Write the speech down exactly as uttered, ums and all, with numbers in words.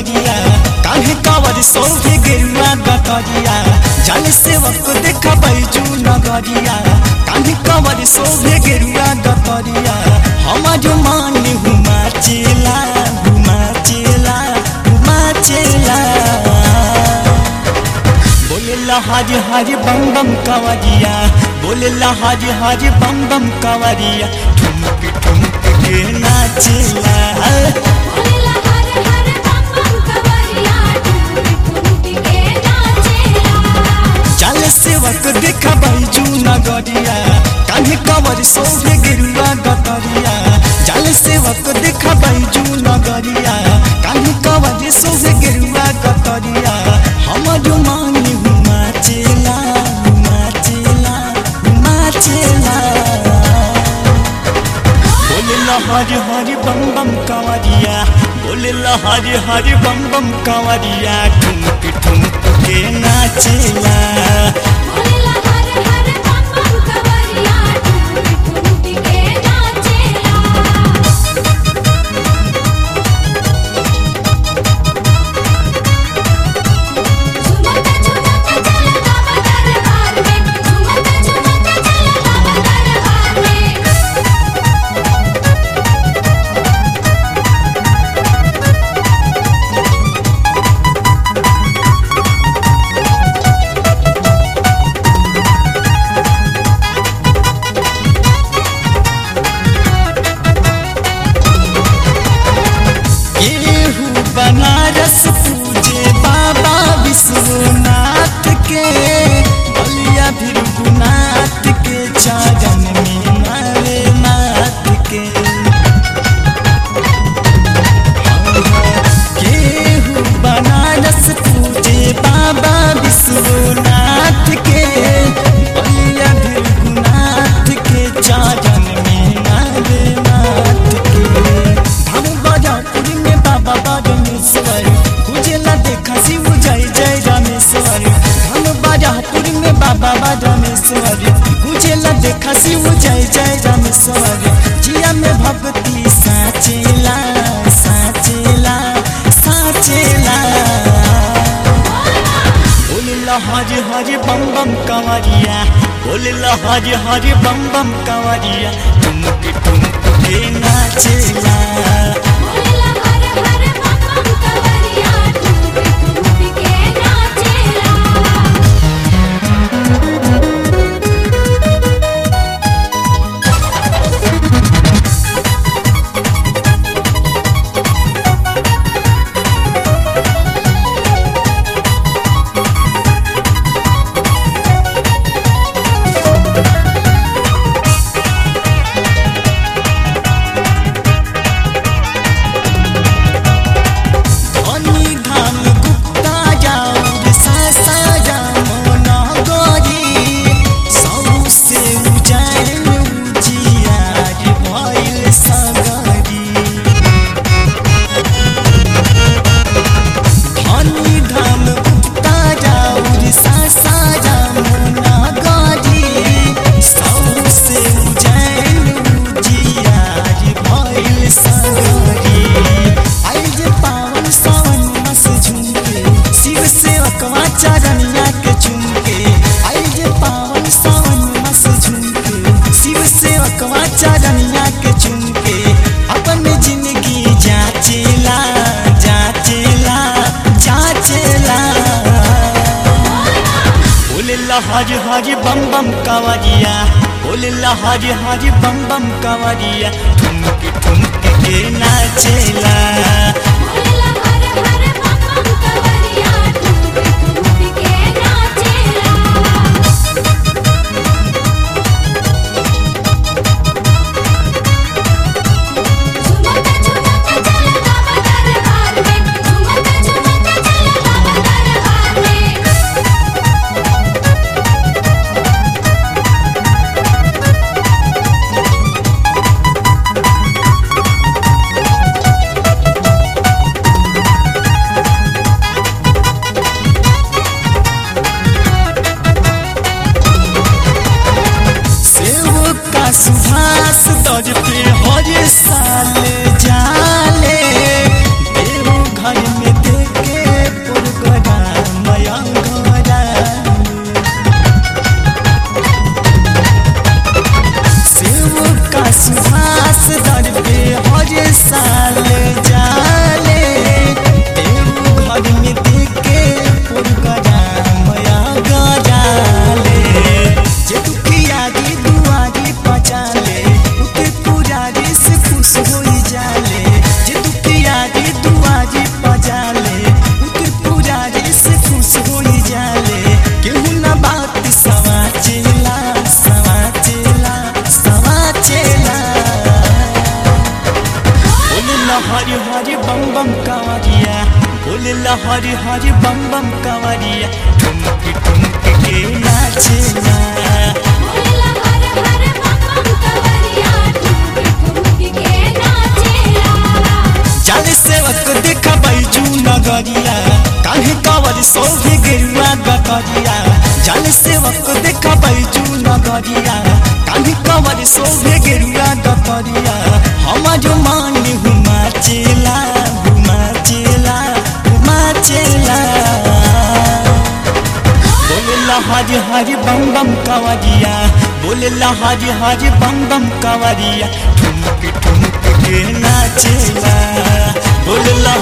नगरिया काहे कावर सोहे गेरुआ गतरिया जल सेवक देखा बैजू नगरिया काहे कावर सोहे गेरुआ गतरिया हमारो मान हुमा चेला हुमा चेला हुमा चेला बोलेला हरि हरि बम बम कावरिया बोलेला हरि हरि बम बम कावरिया ठुमक ठुमक के नाचेला बोलेला हर हर बम बम कवरिया ठुमक ठुमक के नाचेला चल सेवक देखा बैजू नगरिया काहे कावर सोहे गेरुआ गतरिया चल सेवक देखा बैजू नगरिया काहे कावर सोहे गेरुआ गतरिया हमारो मान हुमा चेला हुमा चेला हुमा चेला बोलेला हरि हरि बम बम कावरिया बोलेला हरि हरि बम बम कावरिया ठुमक ठुमक के नाचेला बोलेला हर हर बम बम कवरिया ठुमक ठुमक के नाचेला झुमक झुमक चल बाबा दरबार में झुमक झुमक चल बाबा दरबार में केहू बनारस पूजे बाबा विश्वनाथ के बलिया भृगुनाथ के चरण में मारे नाथ के केहू बनारस पूजे बाबा विश्वनाथ के बलिया भृगुनाथ के चरण में मारे नाथ के धाम बजापुर में बाबा बागेश्वर पूजेला देखा शिव जय जय रामेश्वर धाम बजापुर में बाबा बागेश्वर पूजेला देखा शिव जय जय रामेश्वर जिया में भक्ति साचेला साचेला साचेला बोलेला हरि हरि बम बम कावरिया बोलेला हरि हरि बम बम कावरिया ठुमक ठुमक के नाचेला बोलेला हर हर बम बम कवरिया ठुमक ठुमक के नाचेला धनी धाम गुप्ता जाऊर सासा जामो नगरी सौ से उजाड़ उजियार भइल सगरी धनी धाम गुप्ता जाऊर सासा जामो नगरी सौ से उजाड़ उजियार भइल सगरी आई जे पावन सावन मस झुमके शिव सेवकवा चरनिया के झुमके आई जे पावन सावन मस झुमके शिव सेवकवा चरनिया के झुमके अपन जिंदगी जाचेला जाचेला जाचेला बोलेला हरि हरि बम बम कावरिया बोलेला हरि हरि बम बम कावरिया ठुमक ठुमक के नाचेला बोलेला हर हर बम बम कवरिया ठुमक ठुमक के नाचेला झुमक झुमक चल बाबा दरबार में झुमक झुमक चल बाबा दरबार में हरि बम बम कांवरिया बोलेला हरि हरि बम बम कांवरिया ठुमक ठुमक के नाचेला बोलेला हर हर बम बम कवरिया ठुमक ठुमक के नाचेला जाने सेवक देखा बैजू नगरिया काहे कांवर सोभे गेरुआ गगरिया जाने सेवक देखा बैजू नगरिया काहे कांवर सोभे गेरुआ गगरिया हमारो मान हुमा चेला हुमा चेला हुमा चेला बोलेला हरि हरि बम बम कांवरिया बोलेला हरि हरि बम बम कांवरिया ठुमक ठुमक के नाचेला बोलेला